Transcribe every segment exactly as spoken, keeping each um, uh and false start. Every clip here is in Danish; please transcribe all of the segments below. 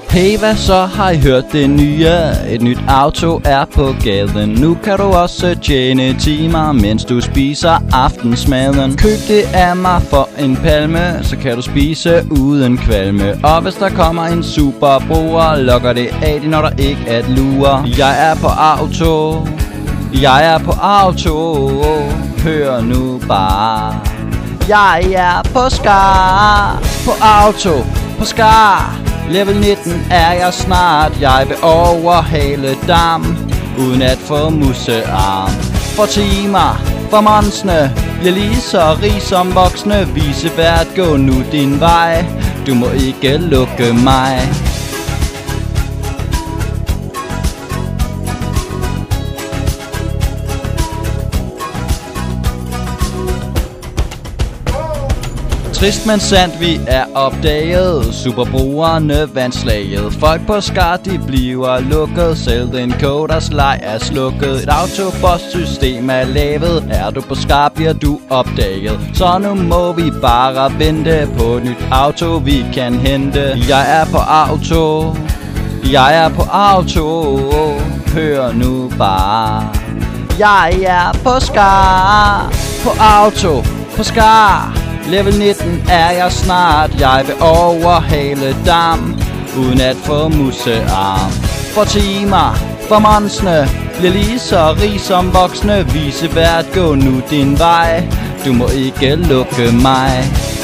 Hey, hvad så? Har I hørt det nye? Et nyt auto er på gaden. Nu kan du også tjene timer, mens du spiser aftensmaden. Køb det af mig for en palme, så kan du spise uden kvalme. Og hvis der kommer en superbruger, lokker det af dig, når der ikke er et lure. Jeg er på auto, jeg er på auto, hør nu bare. Jeg er på Skar, på auto, på Skar. Level nitten er jeg snart, jeg vil overhale dam, uden at få musearm. For timer, for monsne, bliver lige så rig som voksne. Visevært, gå nu din vej, du må ikke lukke mig. Trist, men sandt, vi er opdaget. Superbrugerne vandt slaget. Folk på Skar, de bliver lukket. Selv den coders leg er slukket. Et autoboss-system er lavet. Er du på Skar, bliver du opdaget. Så nu må vi bare vente på et nyt auto, vi kan hente. Jeg er på auto, jeg er på auto, hør nu bare. Jeg er på Skar, på auto, på Skar. Level nitten er jeg snart, jeg vil overhale dam, uden at få musearm. For timer, for monsne, bliver lige så rig som voksne. Visevært, gå nu din vej, du må ikke lukke mig.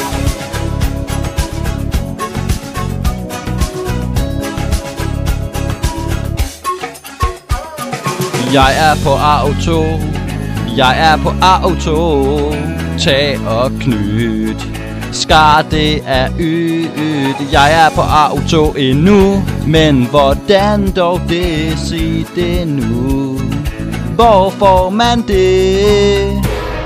Jeg er på auto, jeg er på auto, tag og knyt. Skar, det er ydt. Jeg er på auto endnu, men hvordan dog det, sig det nu. Hvor får man det?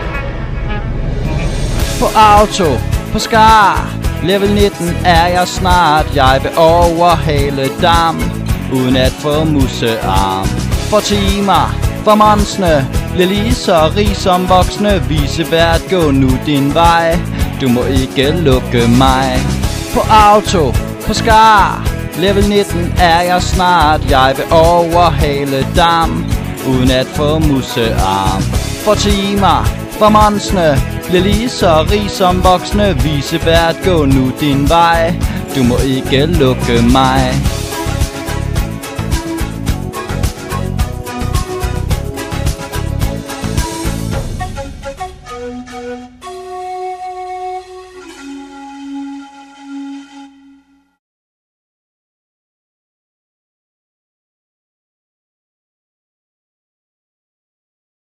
På auto, på Skar. Level nitten er jeg snart, jeg vil overhale dam, uden at få musearm. For timer, for monsne, bliver lige så rig som voksne. Visevært, gå nu din vej, du må ikke lukke mig. På auto, på Skar. Level nitten er jeg snart, jeg vil overhale dam, uden at få musearm. For timer, for monsne, bliver lige så rig som voksne. Visevært, gå nu din vej, du må ikke lukke mig.